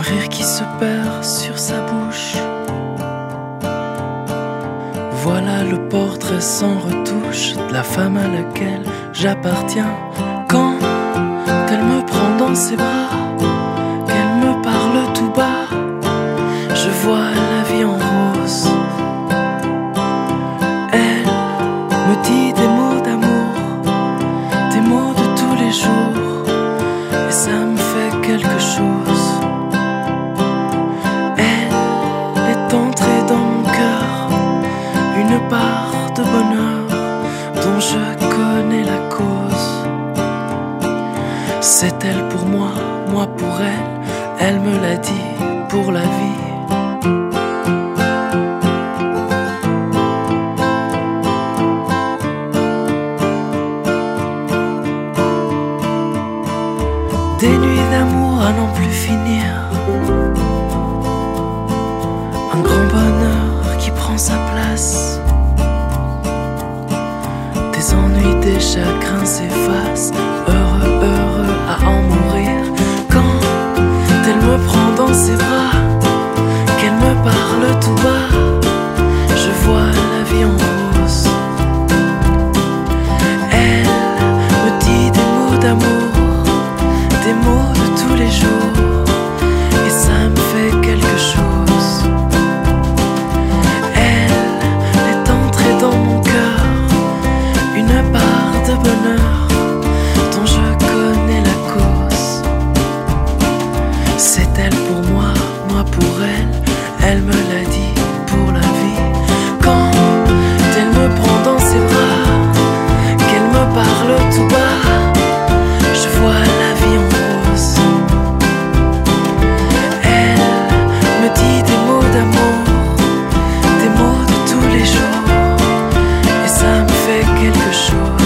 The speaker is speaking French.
rire qui se perd sur sa bouche. Voilà le portrait sans retouche de la femme à laquelle j'appartiens. Quand elle me prend dans ses bras, qu'elle me parle tout bas, je vois la vie en rose. Elle me dit des mots d'amour, des mots de tous les jours, et ça me fait quelque chose. Elle est entrée dans mon cœur, une part de bonheur dont je connais la cause. C'est elle pour moi, moi pour elle me l'a dit pour la vie. Des nuits d'amour à n'en plus finir, un grand bonheur qui prend sa place. Des ennuis, des chagrins s'effacent, heureux, heureux à en mourir. Quand elle me prend dans ses bras, qu'elle me parle tout bas, je vois la vie en rose. Elle me dit des mots d'amour, des mots de tous les jours, et ça me fait quelque chose. Elle est entrée dans mon cœur, une part de bonheur dont je connais la cause. C'est elle pour moi, moi pour elle me l'a dit pour la vie. Quand elle me prend dans ses bras, qu'elle me parle tout bas, je vois la vie en rose. Elle me dit des mots d'amour, des mots de tous les jours, et ça me fait quelque chose.